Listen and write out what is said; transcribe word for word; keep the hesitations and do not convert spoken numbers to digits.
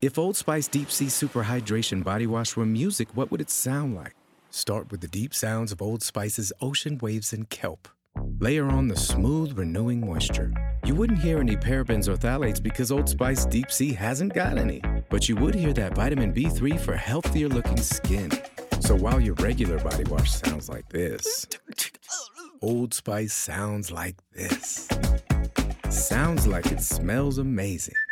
If Old Spice Deep Sea Super Hydration Body Wash were music, what would it sound like? Start with the deep sounds of Old Spice's ocean waves and kelp. Layer on the smooth, renewing moisture. You wouldn't hear any parabens or phthalates because Old Spice Deep Sea hasn't got any. But you would hear that vitamin B three for healthier looking skin. So while your regular body wash sounds like this, Old Spice sounds like this. Sounds like it smells amazing.